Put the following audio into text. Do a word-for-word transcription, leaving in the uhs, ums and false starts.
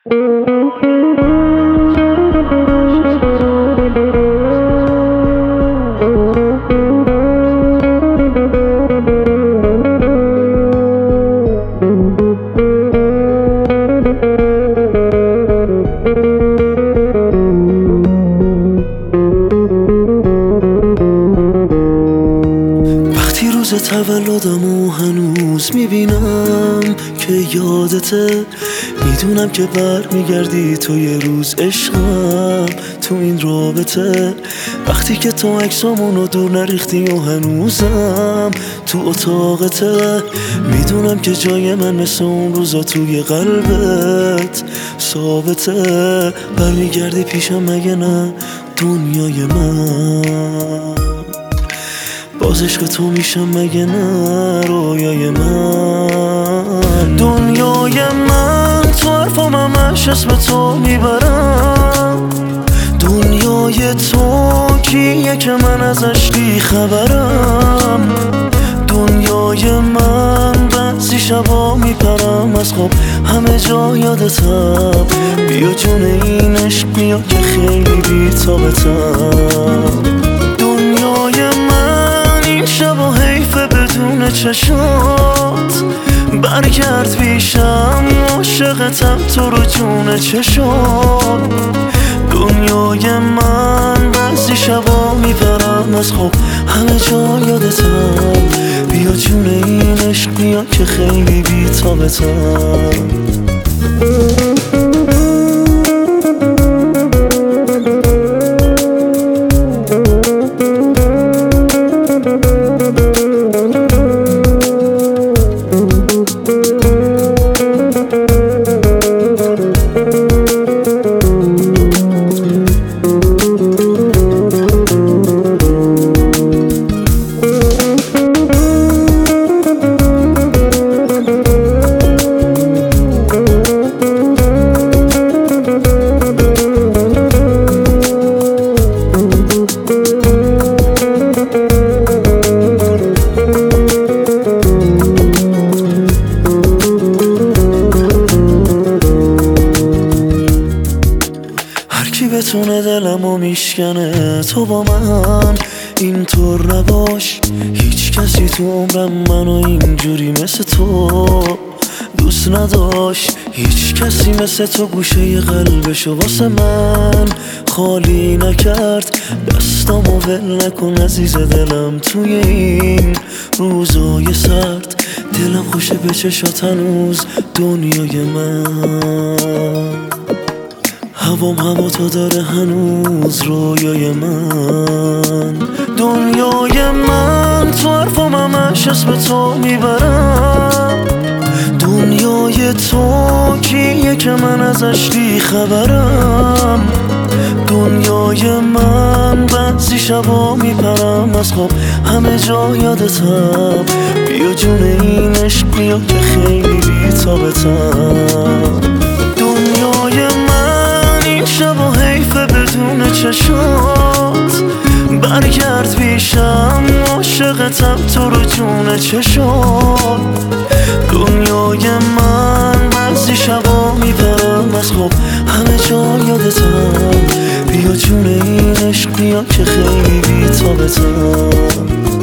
روز تولدمو هنوز میبینم که یادته، میدونم که بر میگردی تو یه روز عشقم تو این رابطه. وقتی که تو عکسامونو دور نریختی و هنوزم تو اتاقته، میدونم که جای من مثل اون روزا توی قلبت ثابته. بر میگردی پیشم مگه نه دنیای من، باز عشق تو میشم مگه نه رویای من. دنیای من تو حرفام همش اسم تو میبرم، دنیای تو کیه که من ازش بی خبرم. دنیای من بعضی شبا میپرم از خواب همه جا یادتم، بیا جون این عشق بیا که خیلی بی تابتم. دنیای من این شبا حیفه بدون چشات، برگرد پیشم عاشقتم تو رو جون چشات. دنیای من بعضی شبا میبرم از خواب همه جا یادتم، بیا جون این عشق بیا که خیلی بی تابتم. کی بتونه دلمو میشکنه تو با من اینطور نباش. هیچ کسی تو عمرم منو اینجوری مثل تو دوست نداشت، هیچ کسی مثل تو گوشه قلبشو واسه من خالی نکرد. دستامو ول نکن عزیز دلم توی این روزای سرد، دلم خوشه به چشات هنوز دنیای من. هوام هوا تو داره هنوز رویای من. دنیای من تو حرفام همش اسم تو میبرم، دنیای تو کیه که من ازش بی خبرم. دنیای من بعضی شبا میپرم از خواب همه جا یادتم، بیا جون این عشق بیا که خیلی بی تابتم. دنیای من این شبا حیفه بدون چشات، برگرد پیشم عاشقتم تو رو جون چشات. دنیای من بعضی شبا میبرم از خواب همه جا یادتم، بیا جون این عشق بیا که خیلی بی تابتم.